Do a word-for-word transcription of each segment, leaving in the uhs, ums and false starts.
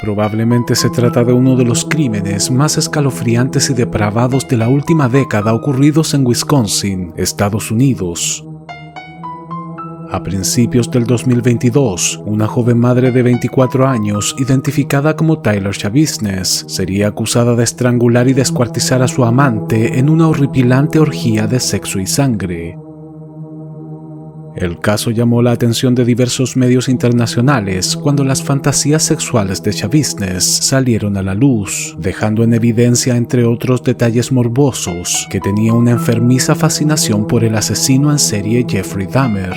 Probablemente se trata de uno de los crímenes más escalofriantes y depravados de la última década ocurridos en Wisconsin, Estados Unidos. A principios del dos mil veintidós, una joven madre de veinticuatro años, identificada como Tyler Chaviznes, sería acusada de estrangular y descuartizar a su amante en una horripilante orgía de sexo y sangre. El caso llamó la atención de diversos medios internacionales cuando las fantasías sexuales de Chaviznes salieron a la luz, dejando en evidencia, entre otros detalles morbosos, que tenía una enfermiza fascinación por el asesino en serie Jeffrey Dahmer.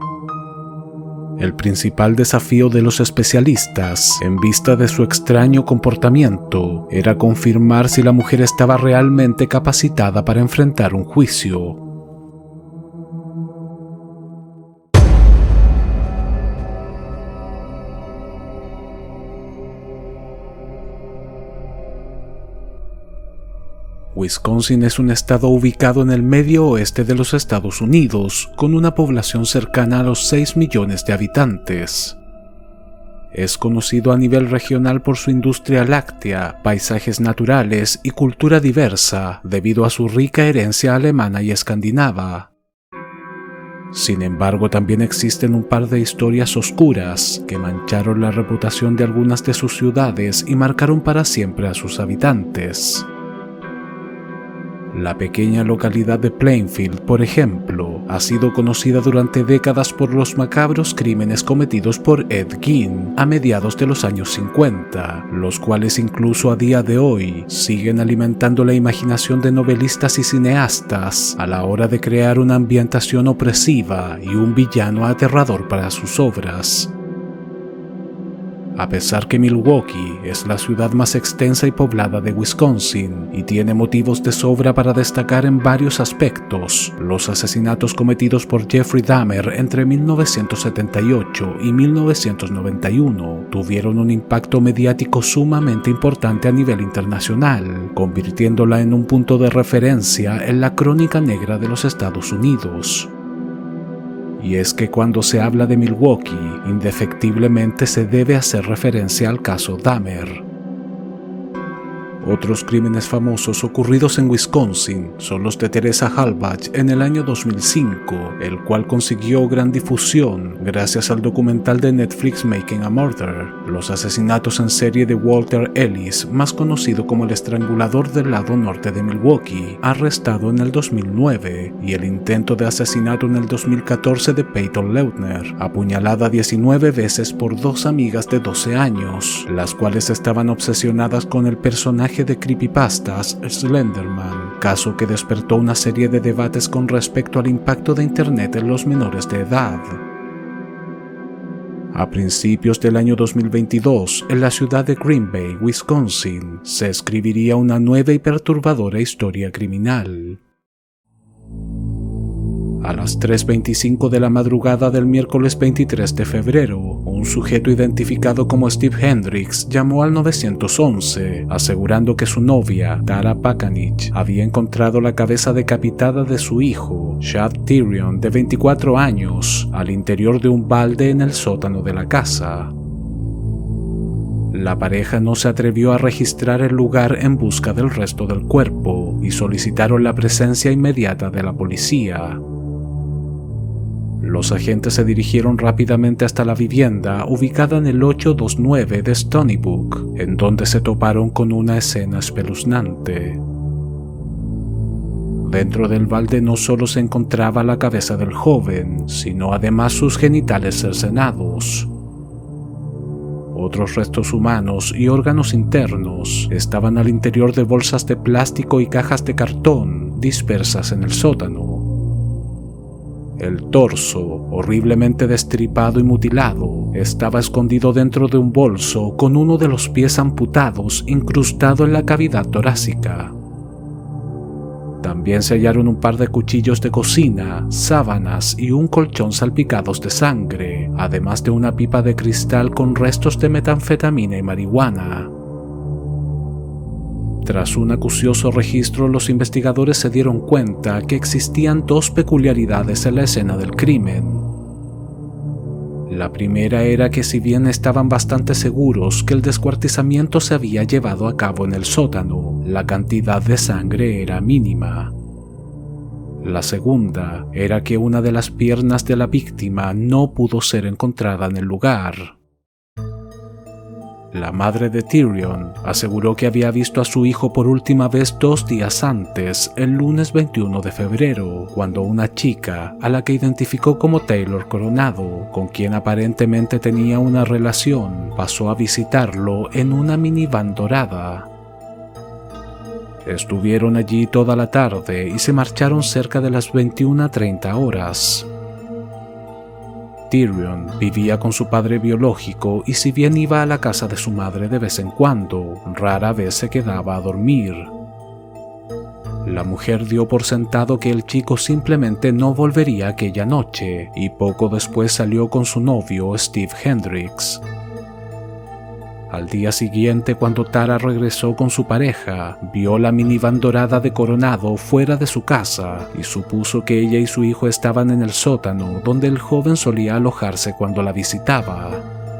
El principal desafío de los especialistas, en vista de su extraño comportamiento, era confirmar si la mujer estaba realmente capacitada para enfrentar un juicio. Wisconsin es un estado ubicado en el medio oeste de los Estados Unidos, con una población cercana a los seis millones de habitantes. Es conocido a nivel regional por su industria láctea, paisajes naturales y cultura diversa, debido a su rica herencia alemana y escandinava. Sin embargo, también existen un par de historias oscuras que mancharon la reputación de algunas de sus ciudades y marcaron para siempre a sus habitantes. La pequeña localidad de Plainfield, por ejemplo, ha sido conocida durante décadas por los macabros crímenes cometidos por Ed Gein a mediados de los años cincuenta, los cuales incluso a día de hoy siguen alimentando la imaginación de novelistas y cineastas a la hora de crear una ambientación opresiva y un villano aterrador para sus obras. A pesar que Milwaukee es la ciudad más extensa y poblada de Wisconsin y tiene motivos de sobra para destacar en varios aspectos, los asesinatos cometidos por Jeffrey Dahmer entre mil novecientos setenta y ocho y mil novecientos noventa y uno tuvieron un impacto mediático sumamente importante a nivel internacional, convirtiéndola en un punto de referencia en la crónica negra de los Estados Unidos. Y es que cuando se habla de Milwaukee, indefectiblemente se debe hacer referencia al caso Dahmer. Otros crímenes famosos ocurridos en Wisconsin son los de Teresa Halbach en el año dos mil cinco, el cual consiguió gran difusión gracias al documental de Netflix Making a Murder, los asesinatos en serie de Walter Ellis, más conocido como el estrangulador del lado norte de Milwaukee, arrestado en el dos mil nueve, y el intento de asesinato en el dos mil catorce de Peyton Leutner, apuñalada diecinueve veces por dos amigas de doce años, las cuales estaban obsesionadas con el personaje de creepypastas Slenderman, caso que despertó una serie de debates con respecto al impacto de Internet en los menores de edad. A principios del año dos mil veintidós, en la ciudad de Green Bay, Wisconsin, se escribiría una nueva y perturbadora historia criminal. A las tres veinticinco de la madrugada del miércoles veintitrés de febrero, un sujeto identificado como Steve Hendricks llamó al nueve once, asegurando que su novia, Tara Pakanich, había encontrado la cabeza decapitada de su hijo, Chad Tyrion, de veinticuatro años, al interior de un balde en el sótano de la casa. La pareja no se atrevió a registrar el lugar en busca del resto del cuerpo y solicitaron la presencia inmediata de la policía. Los agentes se dirigieron rápidamente hasta la vivienda ubicada en el ochocientos veintinueve de Stony Brook, en donde se toparon con una escena espeluznante. Dentro del balde no solo se encontraba la cabeza del joven, sino además sus genitales cercenados. Otros restos humanos y órganos internos estaban al interior de bolsas de plástico y cajas de cartón dispersas en el sótano. El torso, horriblemente destripado y mutilado, estaba escondido dentro de un bolso con uno de los pies amputados incrustado en la cavidad torácica. También se hallaron un par de cuchillos de cocina, sábanas y un colchón salpicados de sangre, además de una pipa de cristal con restos de metanfetamina y marihuana. Tras un acucioso registro, los investigadores se dieron cuenta que existían dos peculiaridades en la escena del crimen. La primera era que si bien estaban bastante seguros que el descuartizamiento se había llevado a cabo en el sótano, la cantidad de sangre era mínima. La segunda era que una de las piernas de la víctima no pudo ser encontrada en el lugar. La madre de Tyrion aseguró que había visto a su hijo por última vez dos días antes, el lunes veintiuno de febrero, cuando una chica, a la que identificó como Taylor Coronado, con quien aparentemente tenía una relación, pasó a visitarlo en una minivan dorada. Estuvieron allí toda la tarde y se marcharon cerca de las veintiuna treinta horas. Tyrion vivía con su padre biológico y si bien iba a la casa de su madre de vez en cuando, rara vez se quedaba a dormir. La mujer dio por sentado que el chico simplemente no volvería aquella noche y poco después salió con su novio Steve Hendricks. Al día siguiente, cuando Tara regresó con su pareja, vio la minivan dorada de Coronado fuera de su casa y supuso que ella y su hijo estaban en el sótano donde el joven solía alojarse cuando la visitaba.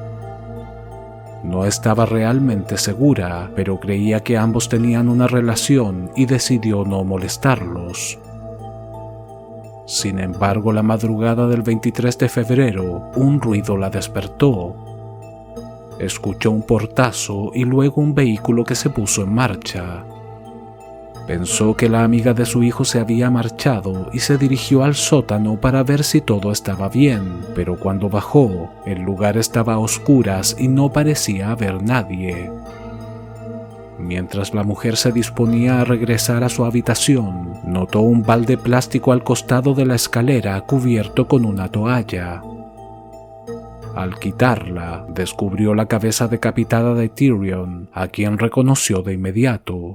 No estaba realmente segura, pero creía que ambos tenían una relación y decidió no molestarlos. Sin embargo, la madrugada del veintitrés de febrero, un ruido la despertó. Escuchó un portazo y luego un vehículo que se puso en marcha. Pensó que la amiga de su hijo se había marchado y se dirigió al sótano para ver si todo estaba bien, pero cuando bajó, el lugar estaba a oscuras y no parecía haber nadie. Mientras la mujer se disponía a regresar a su habitación, notó un balde plástico al costado de la escalera cubierto con una toalla. Al quitarla, descubrió la cabeza decapitada de Tyrion, a quien reconoció de inmediato.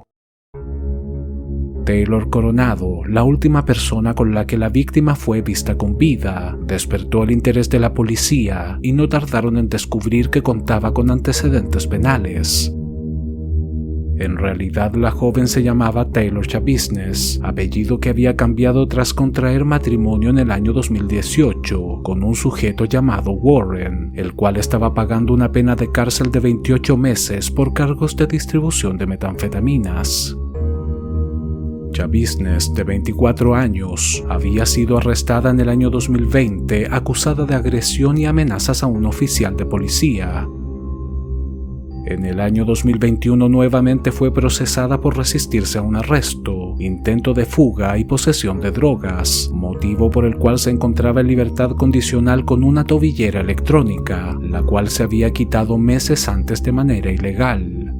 Taylor Coronado, la última persona con la que la víctima fue vista con vida, despertó el interés de la policía y no tardaron en descubrir que contaba con antecedentes penales. En realidad, la joven se llamaba Taylor Chaviznes, apellido que había cambiado tras contraer matrimonio en el año dos mil dieciocho con un sujeto llamado Warren, el cual estaba pagando una pena de cárcel de veintiocho meses por cargos de distribución de metanfetaminas. Chaviznes, de veinticuatro años, había sido arrestada en el año dos mil veinte acusada de agresión y amenazas a un oficial de policía. En el año dos mil veintiuno nuevamente fue procesada por resistirse a un arresto, intento de fuga y posesión de drogas, motivo por el cual se encontraba en libertad condicional con una tobillera electrónica, la cual se había quitado meses antes de manera ilegal.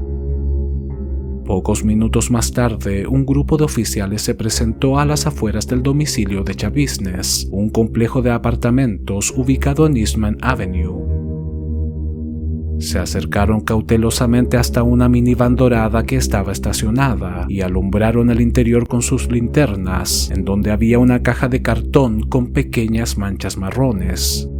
Pocos minutos más tarde, un grupo de oficiales se presentó a las afueras del domicilio de Chaviznes, un complejo de apartamentos ubicado en Eastman Avenue. Se acercaron cautelosamente hasta una minivan dorada que estaba estacionada y alumbraron el interior con sus linternas, en donde había una caja de cartón con pequeñas manchas marrones.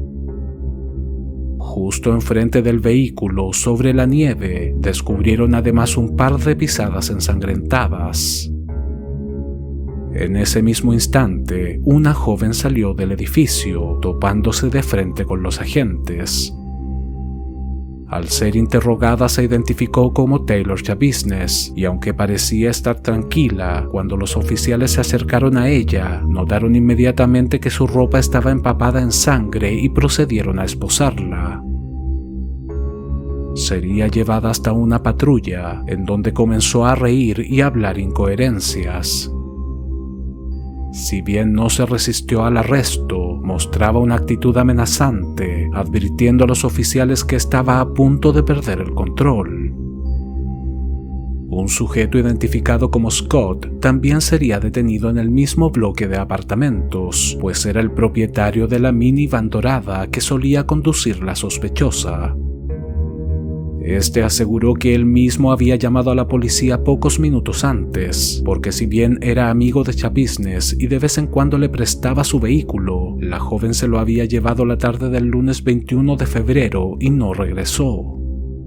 Justo enfrente del vehículo, sobre la nieve, descubrieron además un par de pisadas ensangrentadas. En ese mismo instante, una joven salió del edificio, topándose de frente con los agentes. Al ser interrogada se identificó como Taylor Chaviznes y aunque parecía estar tranquila, cuando los oficiales se acercaron a ella, notaron inmediatamente que su ropa estaba empapada en sangre y procedieron a esposarla. Sería llevada hasta una patrulla, en donde comenzó a reír y a hablar incoherencias. Si bien no se resistió al arresto, mostraba una actitud amenazante, advirtiendo a los oficiales que estaba a punto de perder el control. Un sujeto identificado como Scott también sería detenido en el mismo bloque de apartamentos, pues era el propietario de la minivan dorada que solía conducir la sospechosa. Este aseguró que él mismo había llamado a la policía pocos minutos antes, porque si bien era amigo de Chaviznes y de vez en cuando le prestaba su vehículo, la joven se lo había llevado la tarde del lunes veintiuno de febrero y no regresó.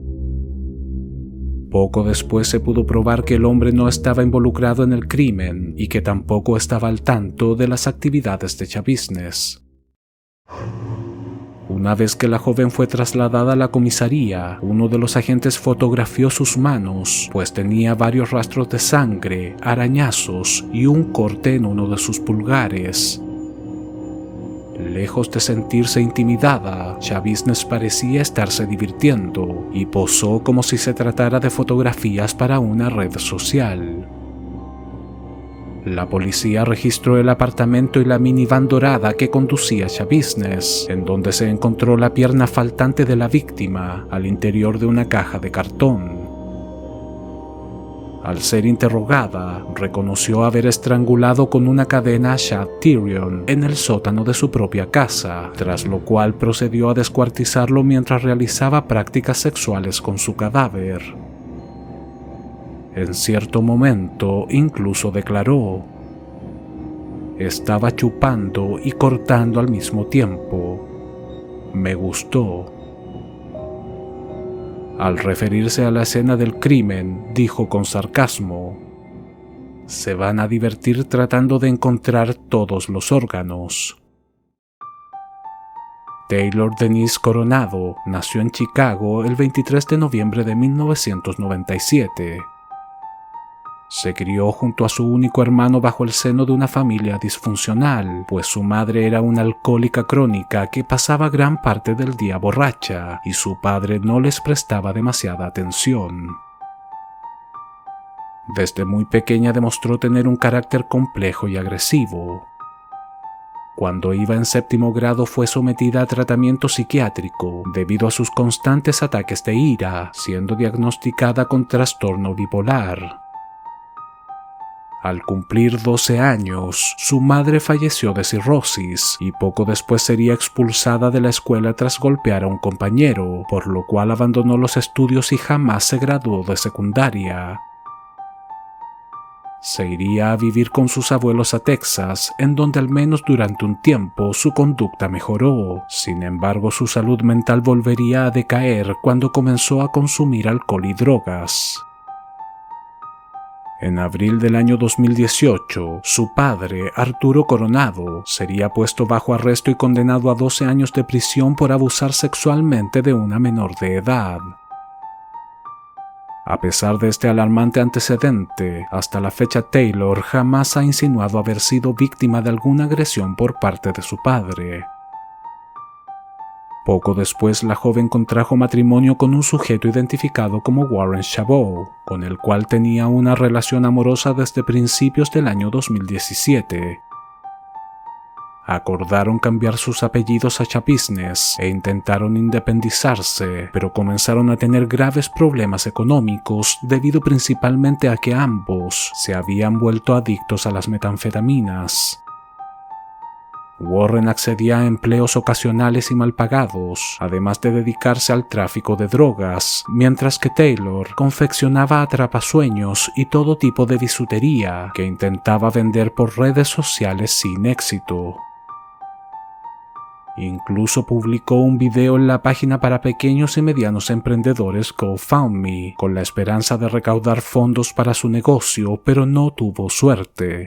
Poco después se pudo probar que el hombre no estaba involucrado en el crimen y que tampoco estaba al tanto de las actividades de Chaviznes. Una vez que la joven fue trasladada a la comisaría, uno de los agentes fotografió sus manos, pues tenía varios rastros de sangre, arañazos y un corte en uno de sus pulgares. Lejos de sentirse intimidada, Chavisnes parecía estarse divirtiendo y posó como si se tratara de fotografías para una red social. La policía registró el apartamento y la minivan dorada que conducía Chavisnes, en donde se encontró la pierna faltante de la víctima al interior de una caja de cartón. Al ser interrogada, reconoció haber estrangulado con una cadena a Chad Tyrion en el sótano de su propia casa, tras lo cual procedió a descuartizarlo mientras realizaba prácticas sexuales con su cadáver. En cierto momento, incluso declaró: "Estaba chupando y cortando al mismo tiempo. Me gustó". Al referirse a la escena del crimen, dijo con sarcasmo: "Se van a divertir tratando de encontrar todos los órganos". Taylor Denise Coronado nació en Chicago el veintitrés de noviembre de mil novecientos noventa y siete. Se crió junto a su único hermano bajo el seno de una familia disfuncional, pues su madre era una alcohólica crónica que pasaba gran parte del día borracha y su padre no les prestaba demasiada atención. Desde muy pequeña demostró tener un carácter complejo y agresivo. Cuando iba en séptimo grado fue sometida a tratamiento psiquiátrico debido a sus constantes ataques de ira, siendo diagnosticada con trastorno bipolar. Al cumplir doce años, su madre falleció de cirrosis y poco después sería expulsada de la escuela tras golpear a un compañero, por lo cual abandonó los estudios y jamás se graduó de secundaria. Se iría a vivir con sus abuelos a Texas, en donde al menos durante un tiempo su conducta mejoró. Sin embargo, su salud mental volvería a decaer cuando comenzó a consumir alcohol y drogas. En abril del año dos mil dieciocho, su padre, Arturo Coronado, sería puesto bajo arresto y condenado a doce años de prisión por abusar sexualmente de una menor de edad. A pesar de este alarmante antecedente, hasta la fecha Taylor jamás ha insinuado haber sido víctima de alguna agresión por parte de su padre. Poco después, la joven contrajo matrimonio con un sujeto identificado como Warren Chabot, con el cual tenía una relación amorosa desde principios del año dos mil diecisiete. Acordaron cambiar sus apellidos a Chavisnes e intentaron independizarse, pero comenzaron a tener graves problemas económicos debido principalmente a que ambos se habían vuelto adictos a las metanfetaminas. Warren accedía a empleos ocasionales y mal pagados, además de dedicarse al tráfico de drogas, mientras que Taylor confeccionaba atrapasueños y todo tipo de bisutería que intentaba vender por redes sociales sin éxito. Incluso publicó un video en la página para pequeños y medianos emprendedores GoFundMe, con la esperanza de recaudar fondos para su negocio, pero no tuvo suerte.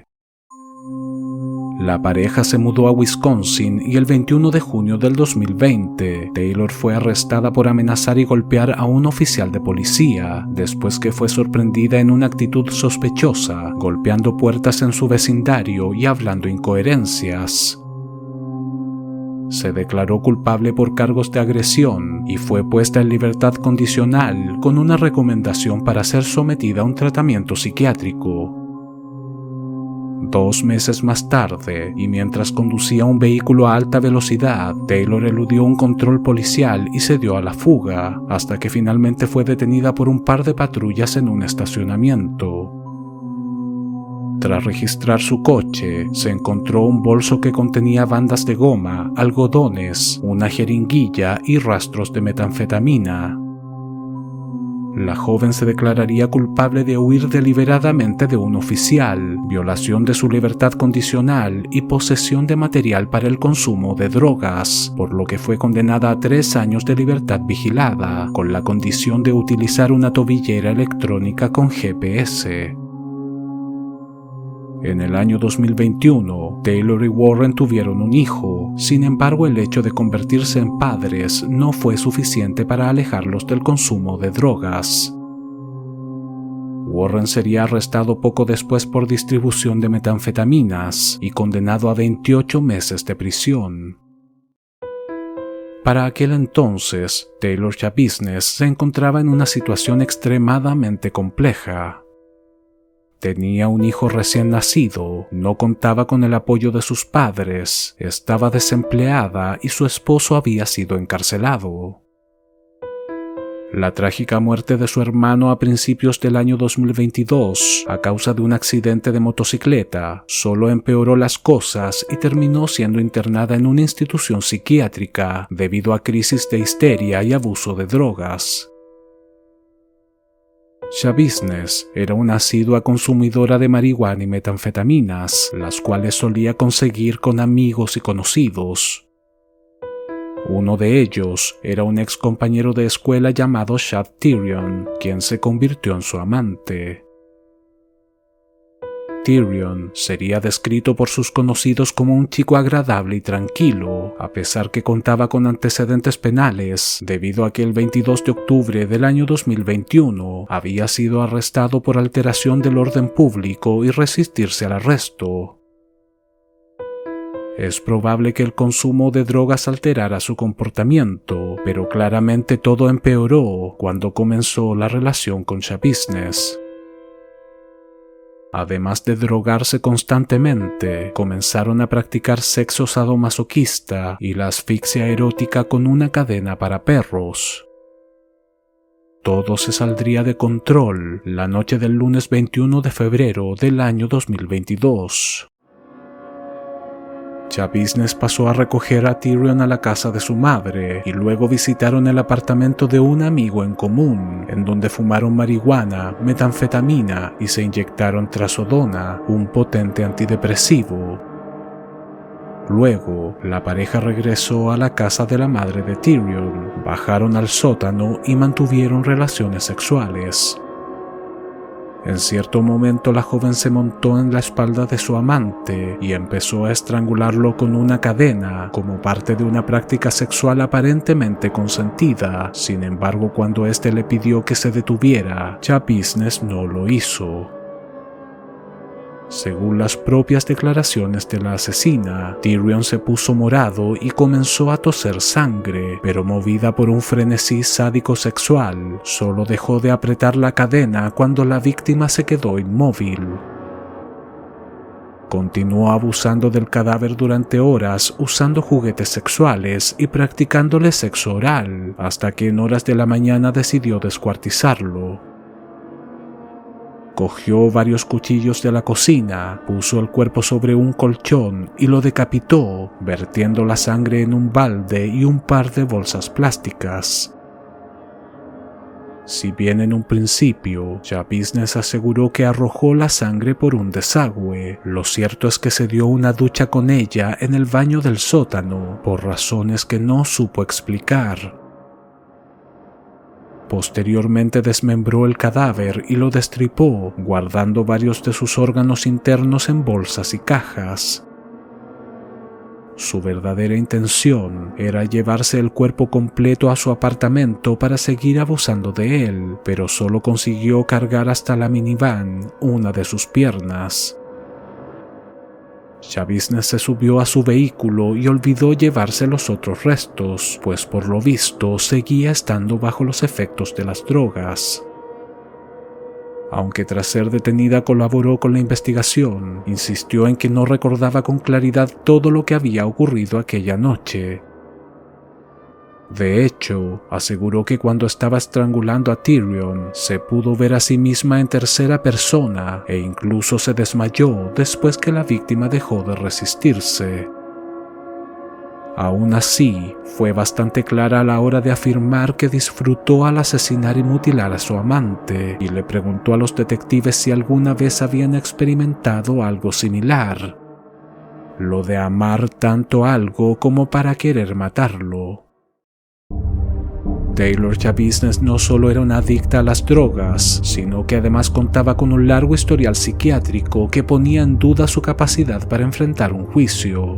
La pareja se mudó a Wisconsin y el veintiuno de junio del dos mil veinte, Taylor fue arrestada por amenazar y golpear a un oficial de policía, después que fue sorprendida en una actitud sospechosa, golpeando puertas en su vecindario y hablando incoherencias. Se declaró culpable por cargos de agresión y fue puesta en libertad condicional con una recomendación para ser sometida a un tratamiento psiquiátrico. Dos meses más tarde, y mientras conducía un vehículo a alta velocidad, Taylor eludió un control policial y se dio a la fuga, hasta que finalmente fue detenida por un par de patrullas en un estacionamiento. Tras registrar su coche, se encontró un bolso que contenía bandas de goma, algodones, una jeringuilla y rastros de metanfetamina. La joven se declararía culpable de huir deliberadamente de un oficial, violación de su libertad condicional y posesión de material para el consumo de drogas, por lo que fue condenada a tres años de libertad vigilada, con la condición de utilizar una tobillera electrónica con G P S. En el año dos mil veintiuno, Taylor y Warren tuvieron un hijo. Sin embargo, el hecho de convertirse en padres no fue suficiente para alejarlos del consumo de drogas. Warren sería arrestado poco después por distribución de metanfetaminas y condenado a veintiocho meses de prisión. Para aquel entonces, Taylor Chabusiness se encontraba en una situación extremadamente compleja. Tenía un hijo recién nacido, no contaba con el apoyo de sus padres, estaba desempleada y su esposo había sido encarcelado. La trágica muerte de su hermano a principios del año dos mil veintidós, a causa de un accidente de motocicleta, solo empeoró las cosas y terminó siendo internada en una institución psiquiátrica debido a crisis de histeria y abuso de drogas. Chabusiness era una asidua consumidora de marihuana y metanfetaminas, las cuales solía conseguir con amigos y conocidos. Uno de ellos era un ex compañero de escuela llamado Chad Tyrion, quien se convirtió en su amante. Tyrion sería descrito por sus conocidos como un chico agradable y tranquilo, a pesar que contaba con antecedentes penales, debido a que el veintidós de octubre del año dos mil veintiuno había sido arrestado por alteración del orden público y resistirse al arresto. Es probable que el consumo de drogas alterara su comportamiento, pero claramente todo empeoró cuando comenzó la relación con Chabusiness. Además de drogarse constantemente, comenzaron a practicar sexo sadomasoquista y la asfixia erótica con una cadena para perros. Todo se saldría de control la noche del lunes veintiuno de febrero del año dos mil veintidós. Chabusiness pasó a recoger a Tyrion a la casa de su madre y luego visitaron el apartamento de un amigo en común, en donde fumaron marihuana, metanfetamina y se inyectaron trazodona, un potente antidepresivo. Luego, la pareja regresó a la casa de la madre de Tyrion, bajaron al sótano y mantuvieron relaciones sexuales. En cierto momento la joven se montó en la espalda de su amante y empezó a estrangularlo con una cadena como parte de una práctica sexual aparentemente consentida. Sin embargo, cuando éste le pidió que se detuviera, Chabusiness no lo hizo. Según las propias declaraciones de la asesina, Tyrion se puso morado y comenzó a toser sangre, pero movida por un frenesí sádico sexual, solo dejó de apretar la cadena cuando la víctima se quedó inmóvil. Continuó abusando del cadáver durante horas usando juguetes sexuales y practicándole sexo oral, hasta que en horas de la mañana decidió descuartizarlo. Cogió varios cuchillos de la cocina, puso el cuerpo sobre un colchón y lo decapitó, vertiendo la sangre en un balde y un par de bolsas plásticas. Si bien en un principio Chabusiness aseguró que arrojó la sangre por un desagüe, lo cierto es que se dio una ducha con ella en el baño del sótano, por razones que no supo explicar. Posteriormente desmembró el cadáver y lo destripó, guardando varios de sus órganos internos en bolsas y cajas. Su verdadera intención era llevarse el cuerpo completo a su apartamento para seguir abusando de él, pero solo consiguió cargar hasta la minivan una de sus piernas. Chabusiness se subió a su vehículo y olvidó llevarse los otros restos, pues por lo visto seguía estando bajo los efectos de las drogas. Aunque tras ser detenida colaboró con la investigación, insistió en que no recordaba con claridad todo lo que había ocurrido aquella noche. De hecho, aseguró que cuando estaba estrangulando a Tyrion, se pudo ver a sí misma en tercera persona e incluso se desmayó después que la víctima dejó de resistirse. Aún así, fue bastante clara a la hora de afirmar que disfrutó al asesinar y mutilar a su amante, y le preguntó a los detectives si alguna vez habían experimentado algo similar. Lo de amar tanto algo como para querer matarlo. Taylor Chaviznes no solo era una adicta a las drogas, sino que además contaba con un largo historial psiquiátrico que ponía en duda su capacidad para enfrentar un juicio.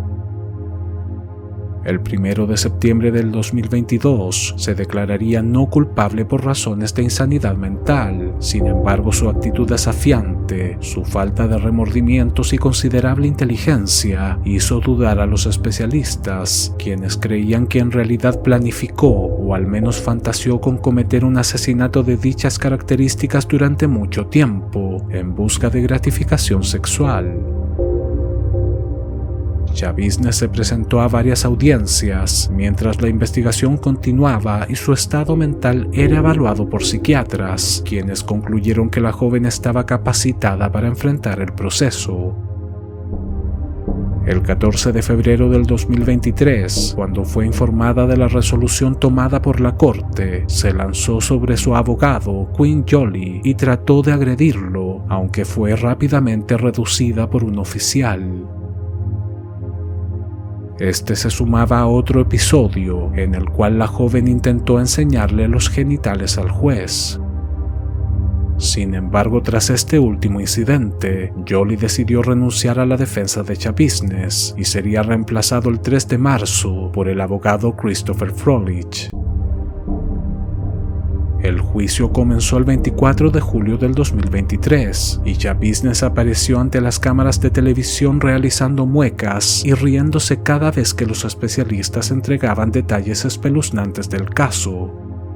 El primero de septiembre del dos mil veintidós se declararía no culpable por razones de insanidad mental. Sin embargo, su actitud desafiante, su falta de remordimientos y considerable inteligencia hizo dudar a los especialistas, quienes creían que en realidad planificó o al menos fantaseó con cometer un asesinato de dichas características durante mucho tiempo, en busca de gratificación sexual. Chaviznes se presentó a varias audiencias mientras la investigación continuaba y su estado mental era evaluado por psiquiatras, quienes concluyeron que la joven estaba capacitada para enfrentar el proceso. El catorce de febrero del dos mil veintitrés, cuando fue informada de la resolución tomada por la corte, se lanzó sobre su abogado, Quinn Jolley, y trató de agredirlo, aunque fue rápidamente reducida por un oficial. Este se sumaba a otro episodio en el cual la joven intentó enseñarle los genitales al juez. Sin embargo, tras este último incidente, Jolley decidió renunciar a la defensa de Chaviznes y sería reemplazado el tres de marzo por el abogado Christopher Froelich. El juicio comenzó el veinticuatro de julio del dos mil veintitrés y Chaviznes apareció ante las cámaras de televisión realizando muecas y riéndose cada vez que los especialistas entregaban detalles espeluznantes del caso.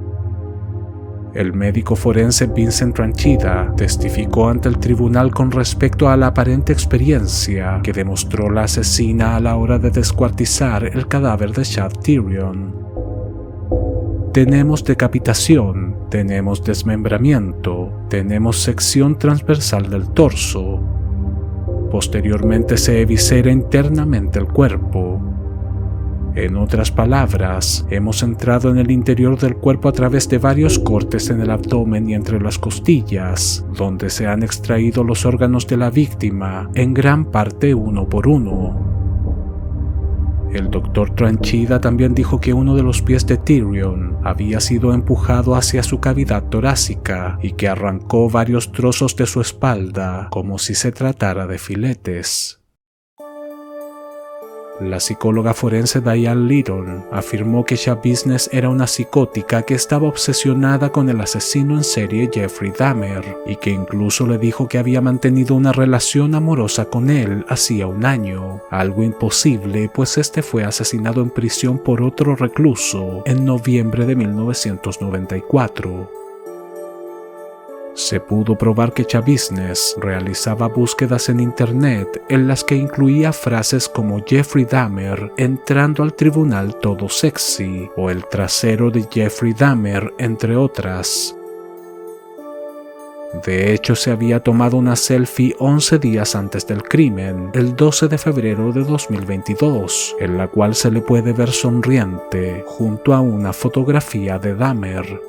El médico forense Vincent Tranchida testificó ante el tribunal con respecto a la aparente experiencia que demostró la asesina a la hora de descuartizar el cadáver de Chad Tyrion. Tenemos decapitación, tenemos desmembramiento, tenemos sección transversal del torso. Posteriormente se eviscera internamente el cuerpo. En otras palabras, hemos entrado en el interior del cuerpo a través de varios cortes en el abdomen y entre las costillas, donde se han extraído los órganos de la víctima, en gran parte uno por uno. El doctor Tranchida también dijo que uno de los pies de Tyrion había sido empujado hacia su cavidad torácica y que arrancó varios trozos de su espalda como si se tratara de filetes. La psicóloga forense Diane Litton afirmó que Chaviznes era una psicótica que estaba obsesionada con el asesino en serie Jeffrey Dahmer y que incluso le dijo que había mantenido una relación amorosa con él hacía un año, algo imposible pues este fue asesinado en prisión por otro recluso en noviembre de mil novecientos noventa y cuatro. Se pudo probar que Chaviznes realizaba búsquedas en internet en las que incluía frases como Jeffrey Dahmer entrando al tribunal todo sexy o el trasero de Jeffrey Dahmer, entre otras. De hecho, se había tomado una selfie once días antes del crimen, el doce de febrero de dos mil veintidós, en la cual se le puede ver sonriente junto a una fotografía de Dahmer.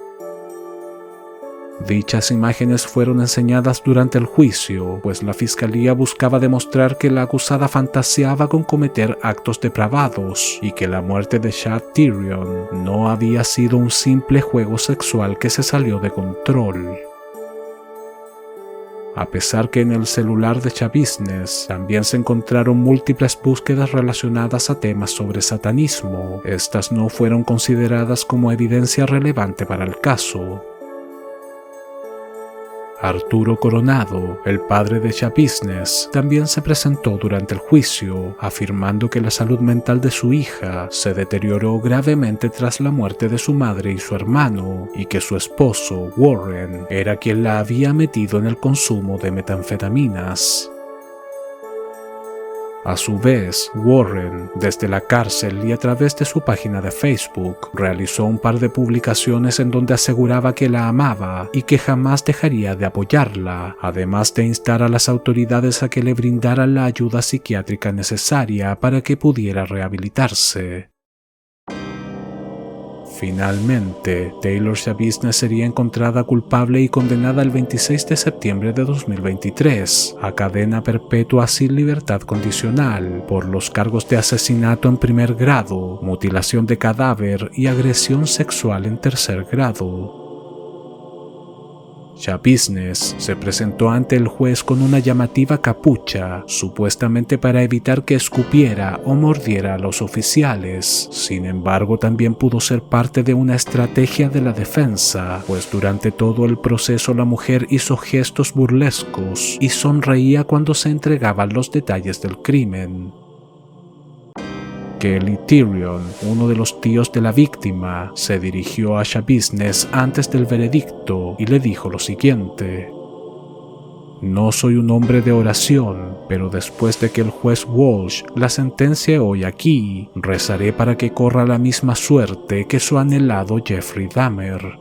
Dichas imágenes fueron enseñadas durante el juicio, pues la fiscalía buscaba demostrar que la acusada fantaseaba con cometer actos depravados y que la muerte de Chad Tyrion no había sido un simple juego sexual que se salió de control. A pesar que en el celular de Chaviznes también se encontraron múltiples búsquedas relacionadas a temas sobre satanismo, estas no fueron consideradas como evidencia relevante para el caso. Arturo Coronado, el padre de Chaviznes, también se presentó durante el juicio, afirmando que la salud mental de su hija se deterioró gravemente tras la muerte de su madre y su hermano, y que su esposo, Warren, era quien la había metido en el consumo de metanfetaminas. A su vez, Warren, desde la cárcel y a través de su página de Facebook, realizó un par de publicaciones en donde aseguraba que la amaba y que jamás dejaría de apoyarla, además de instar a las autoridades a que le brindaran la ayuda psiquiátrica necesaria para que pudiera rehabilitarse. Finalmente, Taylor Schabusiness sería encontrada culpable y condenada el veintiséis de septiembre de dos mil veintitrés a cadena perpetua sin libertad condicional por los cargos de asesinato en primer grado, mutilación de cadáver y agresión sexual en tercer grado. Schabusiness se presentó ante el juez con una llamativa capucha, supuestamente para evitar que escupiera o mordiera a los oficiales. Sin embargo, también pudo ser parte de una estrategia de la defensa, pues durante todo el proceso la mujer hizo gestos burlescos y sonreía cuando se entregaban los detalles del crimen. Kelly Tyrion, uno de los tíos de la víctima, se dirigió a Schabusiness antes del veredicto y le dijo lo siguiente: "No soy un hombre de oración, pero después de que el juez Walsh la sentencie hoy aquí, rezaré para que corra la misma suerte que su anhelado Jeffrey Dahmer".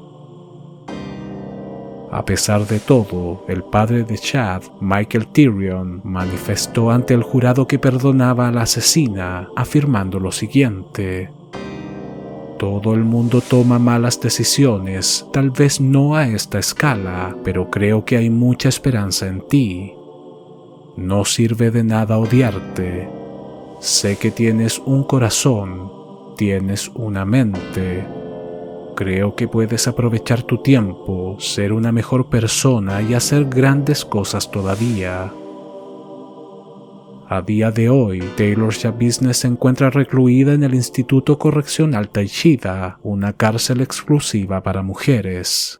A pesar de todo, el padre de Chad, Michael Tyrion, manifestó ante el jurado que perdonaba a la asesina, afirmando lo siguiente: "Todo el mundo toma malas decisiones, tal vez no a esta escala, pero creo que hay mucha esperanza en ti. No sirve de nada odiarte. Sé que tienes un corazón, tienes una mente. Creo que puedes aprovechar tu tiempo, ser una mejor persona y hacer grandes cosas todavía". A día de hoy, Taylor Schabusiness se encuentra recluida en el Instituto Correccional Taycheedah, una cárcel exclusiva para mujeres.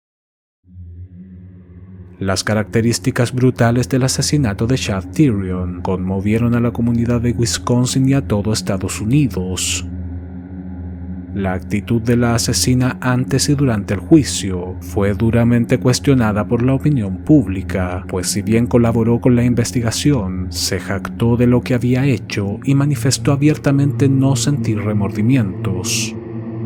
Las características brutales del asesinato de Chad Tyrion conmovieron a la comunidad de Wisconsin y a todo Estados Unidos. La actitud de la asesina antes y durante el juicio fue duramente cuestionada por la opinión pública, pues si bien colaboró con la investigación, se jactó de lo que había hecho y manifestó abiertamente no sentir remordimientos.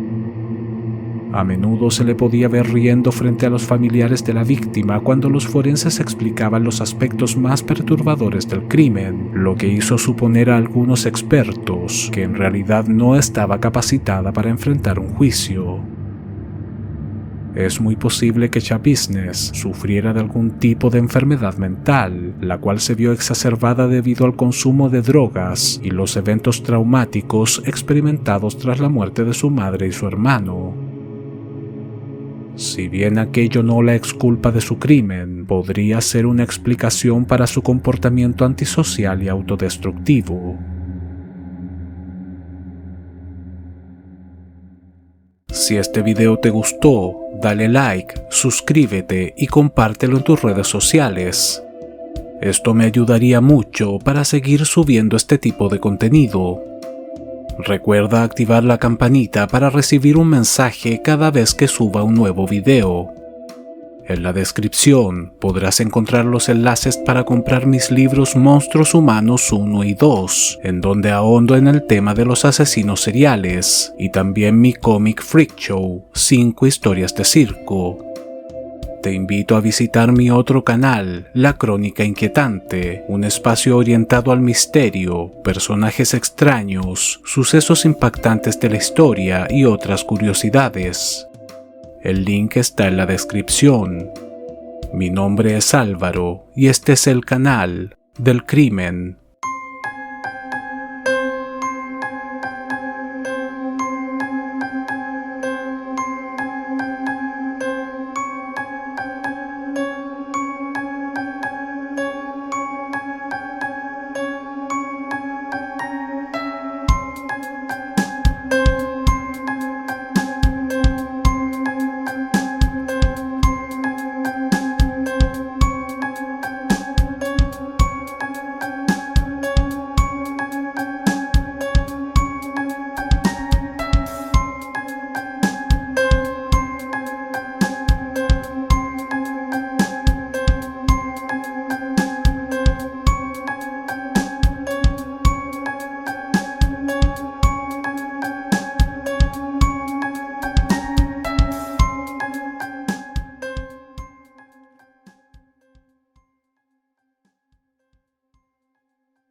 A menudo se le podía ver riendo frente a los familiares de la víctima cuando los forenses explicaban los aspectos más perturbadores del crimen, lo que hizo suponer a algunos expertos que en realidad no estaba capacitada para enfrentar un juicio. Es muy posible que Schabusiness sufriera de algún tipo de enfermedad mental, la cual se vio exacerbada debido al consumo de drogas y los eventos traumáticos experimentados tras la muerte de su madre y su hermano. Si bien aquello no la exculpa de su crimen, podría ser una explicación para su comportamiento antisocial y autodestructivo. Si este video te gustó, dale like, suscríbete y compártelo en tus redes sociales. Esto me ayudaría mucho para seguir subiendo este tipo de contenido. Recuerda activar la campanita para recibir un mensaje cada vez que suba un nuevo video. En la descripción podrás encontrar los enlaces para comprar mis libros Monstruos Humanos uno y dos, en donde ahondo en el tema de los asesinos seriales, y también mi cómic Freak Show, cinco historias de circo. Te invito a visitar mi otro canal, La Crónica Inquietante, un espacio orientado al misterio, personajes extraños, sucesos impactantes de la historia y otras curiosidades. El link está en la descripción. Mi nombre es Álvaro y este es el canal del crimen